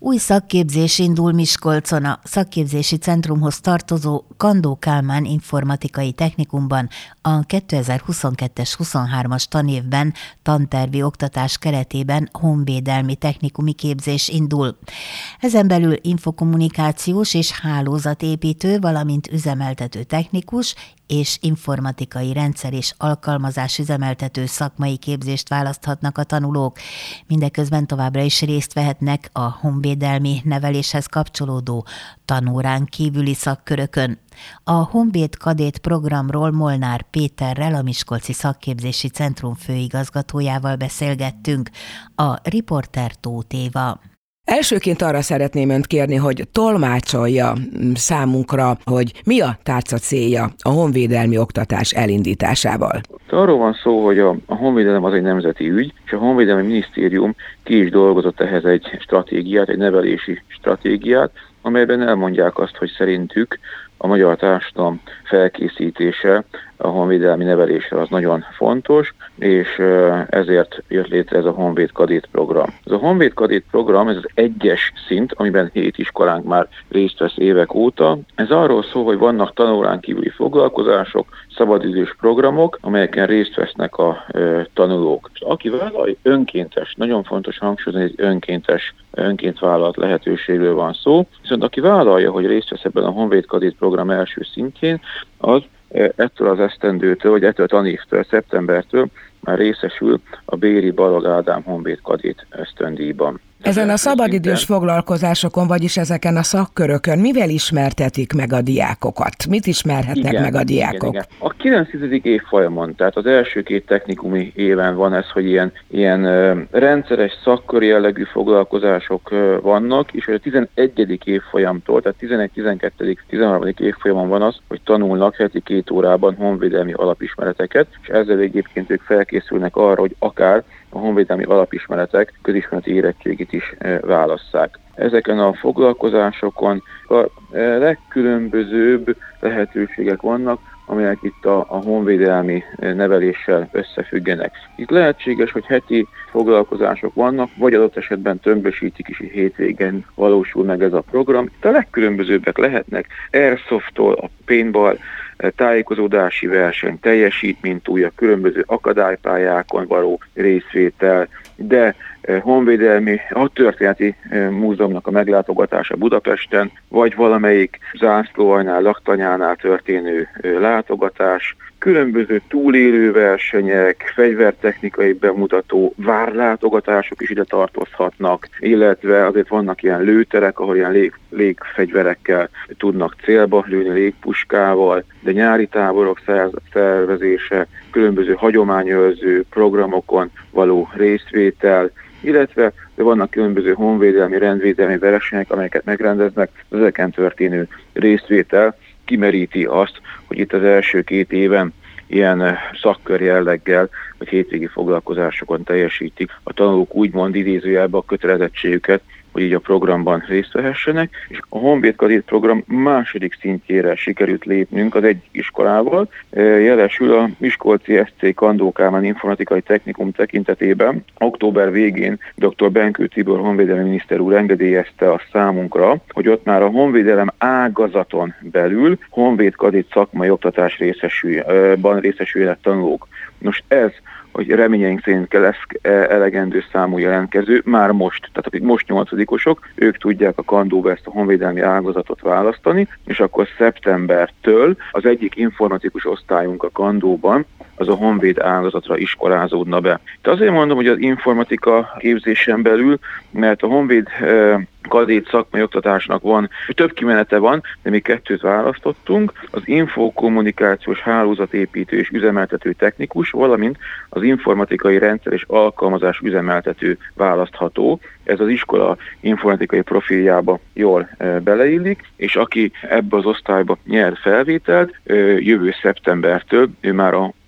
Új szakképzés indul Miskolcon. A szakképzési centrumhoz tartozó Kandó Kálmán informatikai technikumban a 2022-23-as tanévben tantervi oktatás keretében honvédelmi technikumi képzés indul. Ezen belül infokommunikációs és hálózatépítő, valamint üzemeltető technikus és informatikai rendszer és alkalmazás üzemeltető szakmai képzést választhatnak a tanulók. Mindeközben továbbra is részt vehetnek a honvédelmi neveléshez kapcsolódó tanórán kívüli szakkörökön. A Honvéd Kadét programról Molnár Péterrel, a Miskolci Szakképzési Centrum főigazgatójával beszélgettünk. A riporter Tóth Éva. Elsőként arra szeretném önt kérni, hogy tolmácsolja számunkra, hogy mi a tárca célja a honvédelmi oktatás elindításával. Arról van szó, hogy a honvédelem az egy nemzeti ügy, és a Honvédelmi Minisztérium ki is dolgozott ehhez egy stratégiát, egy nevelési stratégiát, amelyben elmondják azt, hogy szerintük a magyar társadalom felkészítése a honvédelmi nevelésre az nagyon fontos, és ezért jött létre ez a Honvéd Kadét program. Ez a Honvéd Kadét program, ez az 1-es szint, amiben 7 iskolánk már részt vesz évek óta. Ez arról szól, hogy vannak tanórán kívüli foglalkozások, szabadidős programok, amelyeken részt vesznek a tanulók. És aki vállal, önkéntes, nagyon fontos hangsúlyozni, hogy önként vállalt lehetőségről van szó, viszont aki vállalja, hogy részt vesz ebben a Honvéd Kadét program első szintjén, az ettől az esztendőtől, vagy ettől a tanévtől, szeptembertől már részesül a Béri Balog Ádám Honvéd Kadét ösztöndíjban. Ezen a szabadidős foglalkozásokon, vagyis ezeken a szakkörökön mivel ismertetik meg a diákokat? Mit ismerhetnek meg a diákok? Igen. A 9. évfolyamon, tehát az első 2 technikumi éven van ez, hogy ilyen rendszeres szakkör jellegű foglalkozások vannak, és a 11. évfolyamtól, tehát 11., 12., 13. évfolyamon van az, hogy tanulnak heti 2 órában honvédelmi alapismereteket, és ezzel egyébként ők felkészülnek arra, hogy akár a honvédelmi alapismeretek közismereti érettségit is válasszák. Ezeken a foglalkozásokon a legkülönbözőbb lehetőségek vannak, amelyek itt a honvédelmi neveléssel összefüggenek. Itt lehetséges, hogy heti foglalkozások vannak, vagy adott esetben tömbösítik is, hogy hétvégén valósul meg ez a program. Itt a legkülönbözőbbek lehetnek Airsoft-tól a paintball, tájékozódási verseny, teljesítménytúlja, különböző akadálypályákon való részvétel, de honvédelmi hadtörténeti múzeumnak a meglátogatása Budapesten, vagy valamelyik zászlóalnál, laktanyánál történő látogatás, különböző túlélő versenyek, fegyvertechnikai bemutató várlátogatások is ide tartozhatnak, illetve azért vannak ilyen lőterek, ahol ilyen légfegyverekkel tudnak célba lőni, légpuskával, de nyári táborok szervezése, különböző hagyományőrző programokon való részvétel, illetve vannak különböző honvédelmi, rendvédelmi versenyek, amelyeket megrendeznek, ezeken történő részvétel kimeríti azt, hogy itt az első 2 éven ilyen szakkör jelleggel, vagy hétvégi foglalkozásokon teljesítik a tanulók úgymond idézőjelben a kötelezettségüket, hogy így a programban részt vehessenek, és a Honvéd Kadét program második szintjére sikerült lépnünk az egyik iskolával. Jelesül a Miskolci SC Kandó Kálmán informatikai technikum tekintetében október végén dr. Benkő Tibor honvédelmi miniszter úr engedélyezte a számunkra, hogy ott már a ágazaton belül Honvéd Kadét szakmai oktatás részesüljenek tanulók. Most ez, hogy reményeink szerint lesz elegendő számú jelentkező, már most, tehát akik most 8-osok, ők tudják a Kandóba ezt a honvédelmi ágazatot választani, és akkor szeptembertől az egyik informatikus osztályunk a Kandóban az a honvéd ágazatra iskolázódna be. De azért mondom, hogy az informatika képzésen belül, mert a honvéd kadét szakmai oktatásnak van, több kimenete van, de mi 2 választottunk, az infokommunikációs hálózatépítő és üzemeltető technikus, valamint az informatikai rendszer és alkalmazás üzemeltető választható. Ez az iskola informatikai profiljába jól beleillik, és aki ebbe az osztályba nyer felvételt, jövő szeptembertől ő már a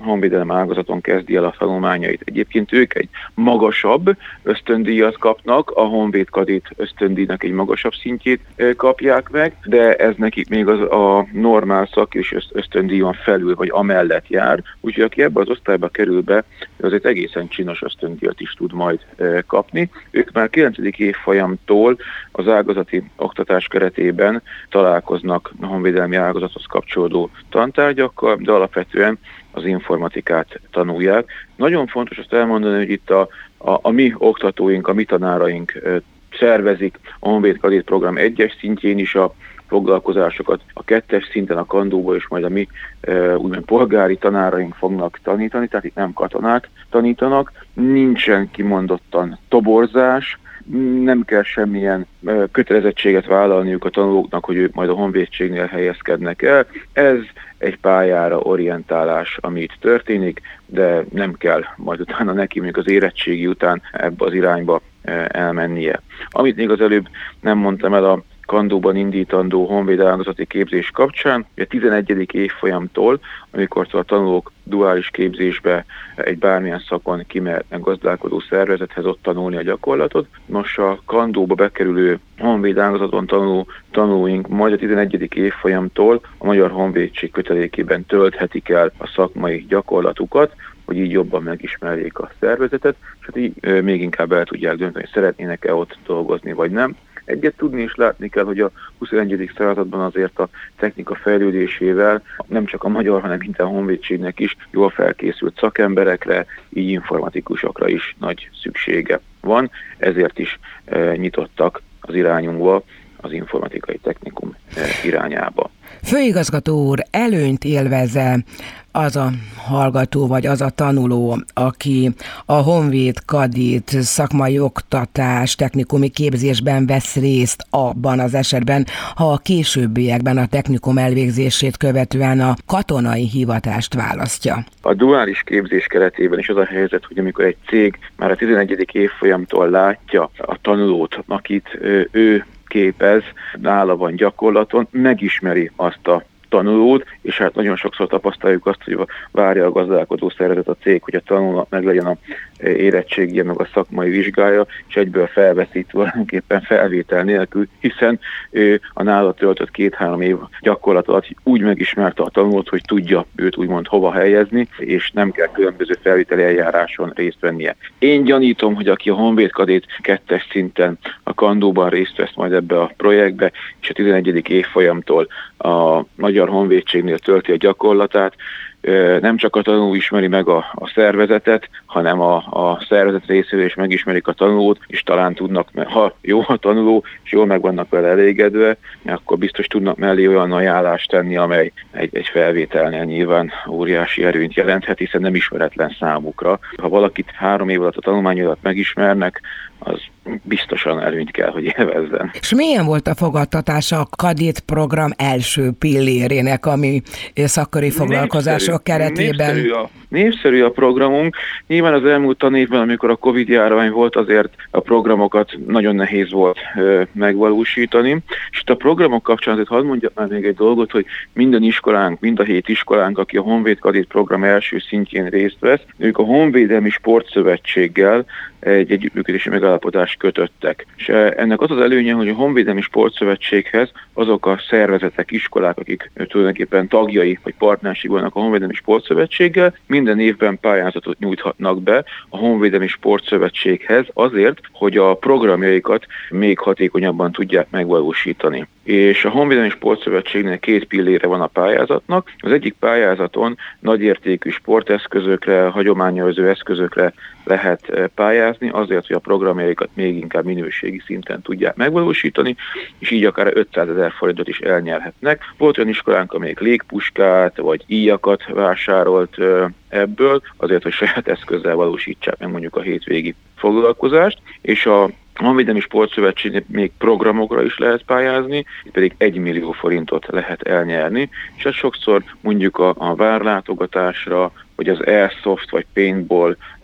honvédelem ágazaton kezdi el a tanulmányait. Egyébként ők egy magasabb ösztöndíjat kapnak, a Honvéd Kadét ösztöndíjnak egy magasabb szintjét kapják meg, de ez nekik még a normál szak és ösztöndíjon felül, vagy amellett jár. Úgyhogy aki ebbe az osztályba kerül be, azért egészen csinos ösztöndíjat is tud majd kapni. Ők már 9. évfolyamtól az ágazati oktatás keretében találkoznak a honvédelmi ágazathoz kapcsolódó tantárgyakkal, de alapvetően az informatikát tanulják. Nagyon fontos azt elmondani, hogy itt a mi oktatóink, a mi tanáraink szervezik a Honvéd Kadét program 1-es szintjén is a foglalkozásokat, a 2-es szinten a kandóba és majd a mi úgymond polgári tanáraink fognak tanítani, tehát itt nem katonák tanítanak, nincsen kimondottan toborzás, nem kell semmilyen kötelezettséget vállalniuk a tanulóknak, hogy ők majd a honvédségnél helyezkednek el. Ez egy pályára orientálás, ami itt történik, de nem kell majd utána neki mondjuk az érettségi után ebbe az irányba elmennie. Amit még az előbb nem mondtam el a kandóban indítandó honvéd ágazati képzés kapcsán, a 11. évfolyamtól, amikor a tanulók duális képzésbe egy bármilyen szakon kimehetnek gazdálkodó szervezethez ott tanulni a gyakorlatot. Most a kandóba bekerülő honvéd ágazaton tanuló tanulóink majd a 11. évfolyamtól a Magyar Honvédség kötelékében tölthetik el a szakmai gyakorlatukat, hogy így jobban megismerjék a szervezetet, és hát így még inkább el tudják dönteni, hogy szeretnének-e ott dolgozni, vagy nem. Egyet tudni és látni kell, hogy a 21. században azért a technika fejlődésével nem csak a magyar, hanem minden honvédségnek is jól felkészült szakemberekre, így informatikusokra is nagy szüksége van, ezért is nyitottak az irányunkba, az informatikai technikum irányába. Főigazgató úr, előnyt élvez-e az a hallgató, vagy az a tanuló, aki a Honvéd Kadét szakmai oktatás, technikumi képzésben vesz részt abban az esetben, ha a későbbiekben a technikum elvégzését követően a katonai hivatást választja? A duális képzés keretében is az a helyzet, hogy amikor egy cég már a 11. évfolyamtól látja a tanulót, akit ő képez, nála van gyakorlaton, megismeri azt a tanulót, és hát nagyon sokszor tapasztaljuk azt, hogy várja a gazdálkodó szervezet a cég, hogy a tanulónak meg legyen a érettségije, meg a szakmai vizsgája, és egyből felveszít tulajdonképpen felvétel nélkül, hiszen ő a nála töltött 2-3 év gyakorlat alatt úgy megismerte a tanulót, hogy tudja őt úgymond hova helyezni, és nem kell különböző felvételi eljáráson részt vennie. Én gyanítom, hogy aki a Honvéd Kadét 2-es szinten a kandóban részt vesz majd ebbe a projektbe, és a 11. évfolyamtól a Magyar Honvédségnél tölti a gyakorlatát, nem csak a tanuló ismeri meg a szervezetet, hanem a szervezet részéről is megismerik a tanulót, és talán tudnak, ha jó a tanuló, és jól meg vannak vele elégedve, akkor biztos tudnak mellé olyan ajánlást tenni, amely egy felvételnél nyilván óriási erőnyt jelenthet, hiszen nem ismeretlen számukra. Ha valakit 3 év alatt a tanulmány alatt megismernek, az biztosan előnyt kell, hogy élvezzen. És milyen volt a fogadtatása a Kadét program első pillérének, ami szakkori foglalkozások keretében? Népszerű a programunk. Nyilván az elmúlt tanévben, amikor a Covid-járvány volt, azért a programokat nagyon nehéz volt megvalósítani. És itt a programok kapcsán azért hadd mondjak már még egy dolgot, hogy minden iskolánk, mind a 7 iskolánk, aki a Honvéd Kadét program első szintjén részt vesz, ők a Honvédelmi Sportszövetséggel egy együttműködési megállapodást kötöttek. És ennek az az előnye, hogy a Honvédelmi Sportszövetséghez azok a szervezetek, iskolák, akik tulajdonképpen tagjai vagy partnerség vannak a Honvédelmi Sportszövetséggel, minden évben pályázatot nyújthatnak be a Honvédelmi Sportszövetséghez azért, hogy a programjaikat még hatékonyabban tudják megvalósítani. És a Honvédelmi Sportszövetségnél 2 pillére van a pályázatnak. Az egyik pályázaton nagyértékű sporteszközökre, hagyományőrző eszközökre lehet pályázni, azért, hogy a programjaikat még inkább minőségi szinten tudják megvalósítani, és így akár 500 000 forintot is elnyerhetnek. Volt olyan iskolánk, amelyik légpuskát vagy íjakat vásárolt ebből, azért, hogy saját eszközzel valósítsák meg mondjuk a hétvégi foglalkozást, és a Honvédelmi Sportszövetségnek még programokra is lehet pályázni, pedig 1 millió forintot lehet elnyerni, és ez sokszor mondjuk a várlátogatásra, vagy az airsoft vagy paintball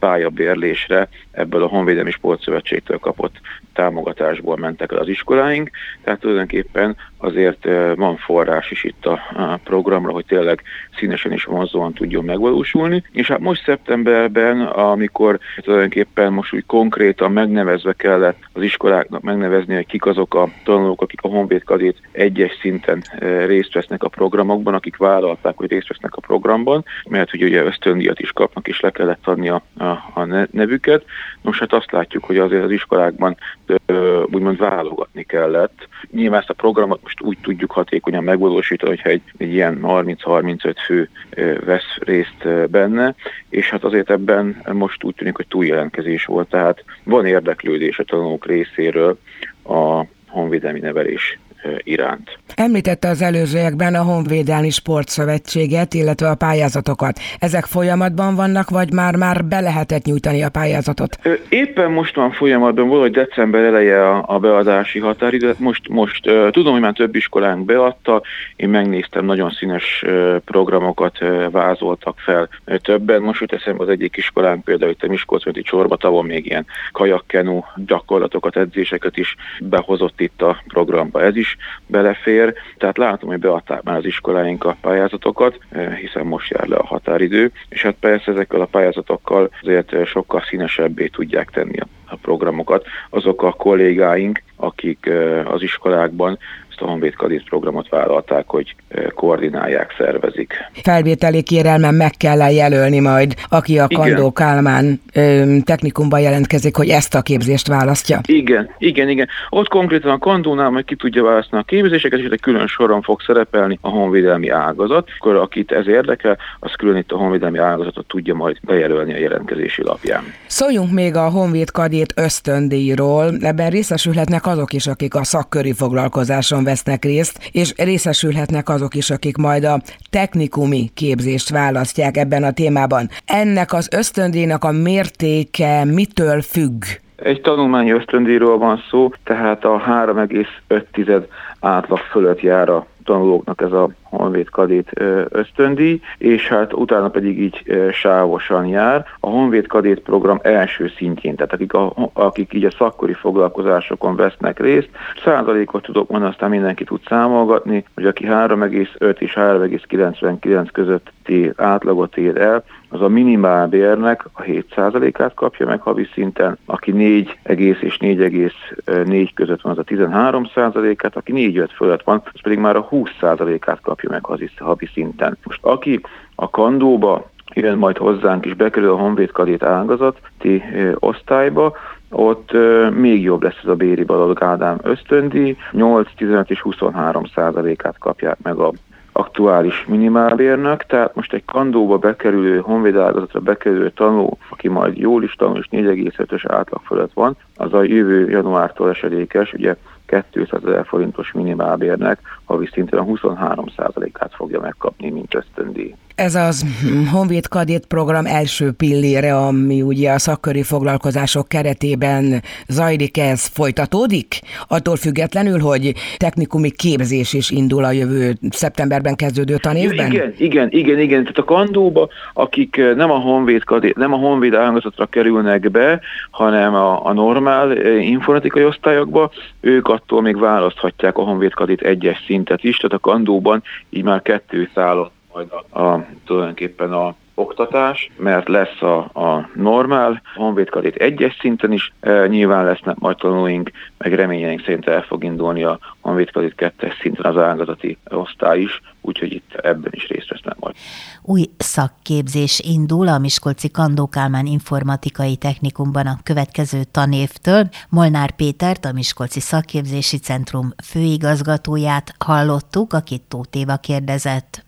pályabérlésre ebből a Honvédelmi Sportszövetségtől kapott támogatásból mentek el az iskoláink, tehát tulajdonképpen azért van forrás is itt a programra, hogy tényleg színesen és vonzóan tudjon megvalósulni. És hát most szeptemberben, amikor tulajdonképpen most úgy konkrétan megnevezve kellett az iskoláknak megnevezni, hogy kik azok a tanulók, akik a Honvéd Kadét 1-es szinten részt vesznek a programokban, akik vállalták, hogy részt vesznek a programban, mert ugye ösztöndíjat is kapnak, és le kellett adni a nevüket. Nos, hát azt látjuk, hogy azért az iskolákban úgymond válogatni kellett. Nyilván ezt a programot most úgy tudjuk hatékonyan megvalósítani, hogyha egy ilyen 30-35 fő vesz részt benne, és hát azért ebben most úgy tűnik, hogy túljelentkezés volt, tehát van érdeklődés a tanulók részéről a honvédelmi nevelés iránt. Említette az előzőekben a Honvédelmi Sportszövetséget, illetve a pályázatokat. Ezek folyamatban vannak, vagy már be lehetett nyújtani a pályázatot? Éppen most van folyamatban, valahogy december eleje a beadási határidő. Most tudom, hogy már több iskolánk beadta, én megnéztem, nagyon színes programokat vázoltak fel többen. Most jut eszembe az egyik iskolánk, például itt a Miskolc-menti Csorbatavon még ilyen kajakkenu gyakorlatokat, edzéseket is behozott itt a programba. Ez is belefér, tehát látom, hogy beadták már az iskoláink a pályázatokat, hiszen most jár le a határidő, és hát persze ezekkel a pályázatokkal azért sokkal színesebbé tudják tenni a programokat azok a kollégáink, akik az iskolákban ezt a Honvéd Kadét programot vállalták, hogy koordinálják, szervezik. Felvételi kérelmen meg kell jelölni majd, aki a Kandó Kálmán technikumban jelentkezik, hogy ezt a képzést választja? Igen. Ott konkrétan a Kandónál majd ki tudja választani a képzéseket, és egy külön soron fog szerepelni a honvédelmi ágazat. Akkor akit ez érdekel, az külön itt a honvédelmi ágazatot tudja majd bejelölni a jelentkezési lapján. Szóljunk még a Honvéd Kadét ösztöndíjról. Ebben részesülhetnek azok is, akik a szakköri foglalkozáson vesznek részt, és részesülhetnek azok is, akik majd a technikumi képzést választják ebben a témában. Ennek az ösztöndíjnak a mértéke mitől függ? Egy tanulmányi ösztöndíjról van szó, tehát a 3,5 átlag fölött jár a tanulóknak ez a Honvéd Kadét ösztöndíj, és hát utána pedig így sávosan jár. A Honvéd Kadét program első szintjén, tehát akik így a szakkori foglalkozásokon vesznek részt, százalékot tudok mondani, aztán mindenki tud számolgatni, hogy aki 3,5 és 3,99 közötti átlagot ér el, az a minimálbérnek a 7%-át kapja meg havi szinten, aki 4 egész és 4,4 között van, az a 13%-át, aki 4,5 fölött van, az pedig már a 20%-át kapja meg havi szinten. Most aki a Kandóba jön majd hozzánk és bekerül a Honvéd Kadét ágazati osztályba, ott még jobb lesz ez a Béri Balogh Ádám ösztöndíj, 8, 15 és 23%-át kapják meg a aktuális minimálbérnek, tehát most egy Kandóba bekerülő, honvéd ágazatra bekerülő tanuló, aki majd jól is tanul, és 4,5-ös átlag fölött van, az a jövő januártól esedékes, ugye 200 000 forintos minimálbérnek havi szinten a 23%-át fogja megkapni, mint ösztöndíj. Ez az Honvéd Kadét program első pillére, ami ugye a szakköri foglalkozások keretében zajlik, ez folytatódik? Attól függetlenül, hogy technikumi képzés is indul a jövő szeptemberben kezdődő tanévben? Igen. Tehát a Kandóba, akik nem a Honvéd Kadét, nem a honvéd ágazatra kerülnek be, hanem a normál informatikai osztályokba, ők attól még választhatják a Honvéd Kadét 1-es szintet is, tehát a Kandóban így már 2 szállott majd tulajdonképpen a oktatás, mert lesz a normál Honvéd Kadét 1-es szinten is, nyilván lesznek majd tanulóink, meg reményeink szerint el fog indulni a Honvéd Kadét 2-es szinten az ágazati osztály is, úgyhogy itt ebben is részt vesznek majd. Új szakképzés indul a miskolci Kandó Kálmán informatikai technikumban a következő tanévtől. Molnár Pétert, a Miskolci Szakképzési Centrum főigazgatóját hallottuk, akit Tóth Éva kérdezett.